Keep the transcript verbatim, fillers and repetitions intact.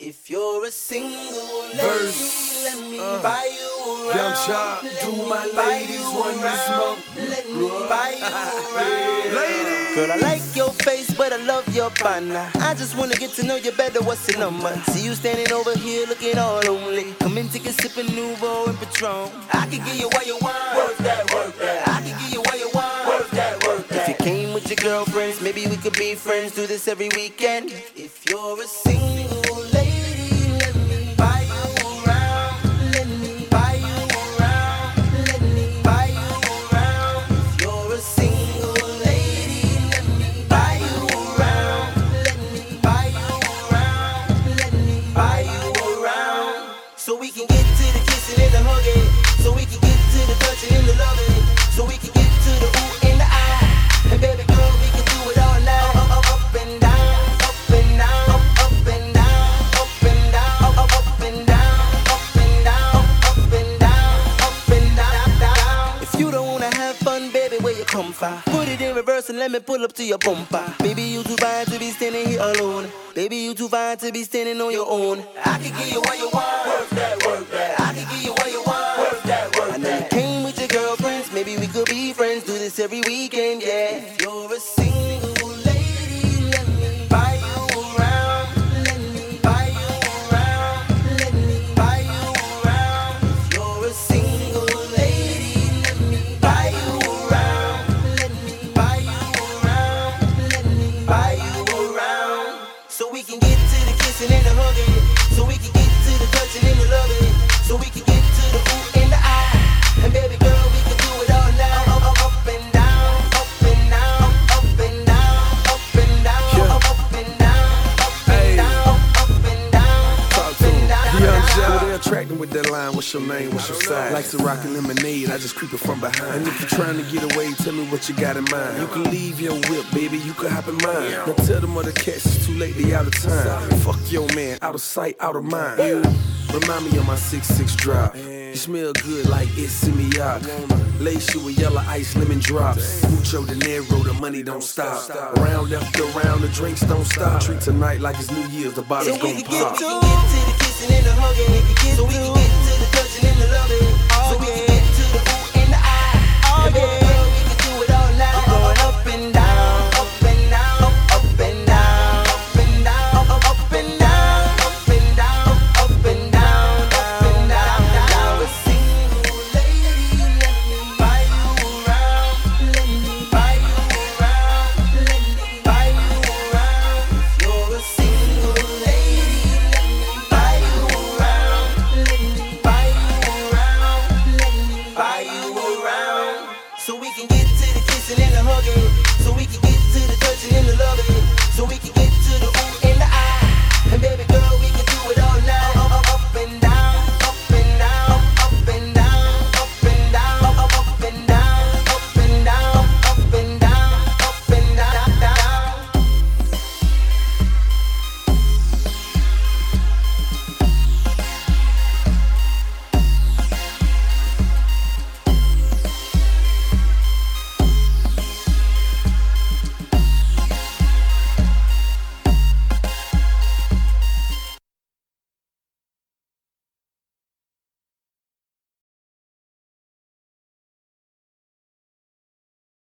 If you're a single lady, Verse. let me uh, buy you around. Young Chop, do my ladies want to smoke? Let me buy you around. Ladies. Girl, I like your face, but I love your partner. I just wanna get to know you better. What's your number? See you standing over here looking all lonely. Come in, take a sip of Nouveau and Patron. I can give you what you want. Work that, work that. I can give you what you want. Work that, work that. If you came with your girlfriends, maybe we could be friends. Do this every weekend. If you're a single lady, let me buy you around. Let me buy you around. Let me buy you around. If you're a single lady, let me buy you around. Let me buy you around. Let me buy you around. So we can get to the kissing and the hugging. So we can get to the touching and the loving. So we can get to the ooh and the ah. And baby girl, we can do it all night. Up, up, up and down, up and down, up, up and down, up and down, up, up, up and down, up and down, up, up and down, up and down, down. If you don't wanna have fun, baby, where you come from? Put it in reverse and let me pull up to your bumper. Baby, you too fine to be standing here alone. Baby, you too fine to be standing on your own. I can give you what you want. Work that, work that. I can give you what you want. Work that, work that. I know you came with your girlfriends. Maybe we could be friends. Do this every weekend, yeah. If you're a single lady, let me buy you around. Let me buy you around. Let me buy you around. If you're a single lady, let me buy you around. Let me buy you around. Let me buy you around. So we can get to the kissing and the hugging. So we can get to the touching and the loving. So we can get to the ooh and the ah. And baby girl, we can do it all night. Up, up, up and down, up and down, up and down, up and down, Yeah. up, up and down, up Hey. and down, up and down, Talk up to and him. down. Young Chop, they attracting with that line. What's your name? What's your size? Likes to rock a lemonade. I just creep it from behind. And if you're trying to get away, tell me what you got in mind. You can leave your whip, baby. You can hop in mine. Now tell them other cats it's too late. They out of time. Fuck your man, out of sight, out of mind. You remind me of my six six drop. You smell good like it's Simiac. Lace you with yellow ice, lemon drops. Mucho dinero, the money don't stop. Around left around, the drinks don't stop. Treat tonight like it's New Year's, the bottles So we gon' can get pop. to, we can get to the kissing and the hugging. We can get so we can get